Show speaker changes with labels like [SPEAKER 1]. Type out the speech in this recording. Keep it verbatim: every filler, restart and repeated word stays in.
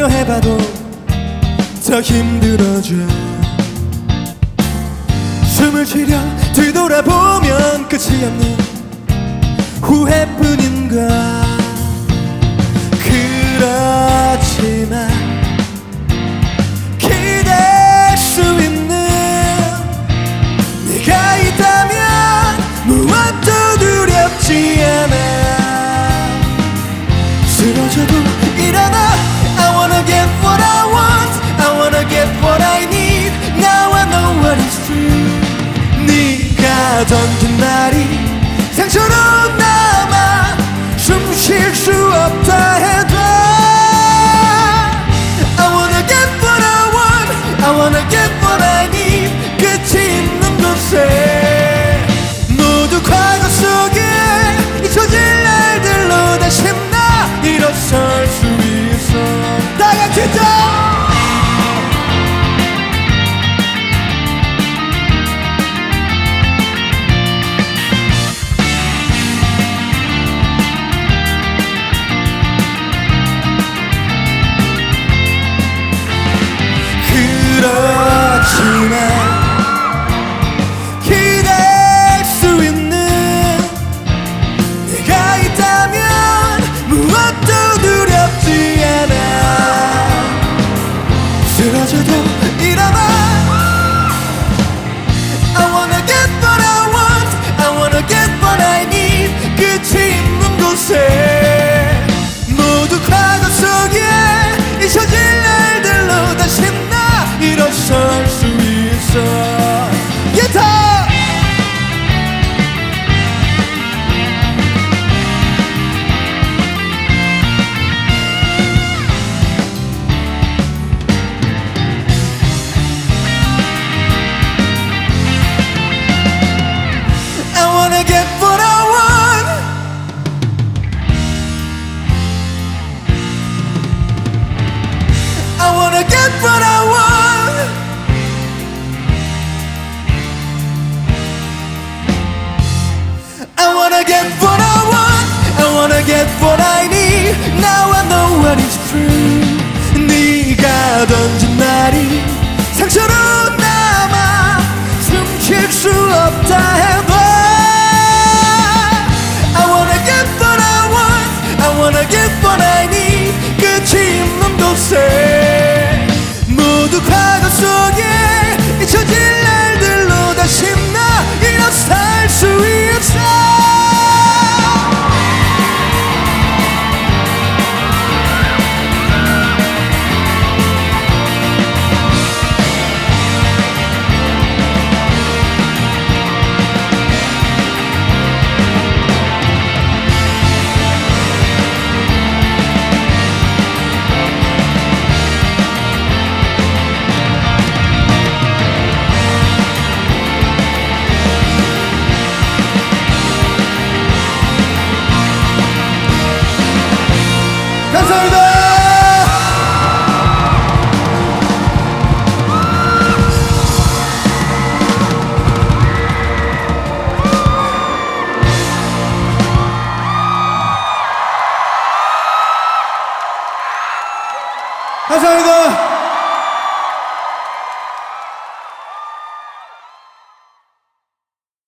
[SPEAKER 1] 해봐도 더 힘들어져. 숨을 쉬려 뒤돌아보면 끝이 없는 후회뿐인가. 그렇지만 기댈 수 있는 네가 있다면 무엇도 두렵지 않아. 쓰러져도 일어나. I wanna get what I want, I wanna get what I need. Now I know what is true. 네가 던진 말이 상처로 남아 숨 쉴 수 없다 해도 I wanna get what I want, I wanna get what I need. 끝이 있는 곳에 모두 과거 속에 잊혀질 날들로 다시 나 일어설 수 있어. 다 같이 또 그렇지만 기댈 수 있는 네가 있다면 무엇도 두렵지 않아. 쓰러져도 일어나. I wanna get what I want, I wanna get what I need. 끝이 있는 곳에 모두 과거 속에 잊혀질 날들로 다시 일어설 수 있어. 기타! I wanna get what I want, I wanna get what I want. I wanna get what I want, I wanna get what I need. Now I know what is true. 네가 던진 말이 상처로 남아 숨 쉴 수 없다 해도 I wanna get what I want, I wanna get what I need. 끝이 있는 곳에 모두 과거 속에 잊혀질 날들로 다시 나 일어설 수 있어. 감사합니다. 감사합니다.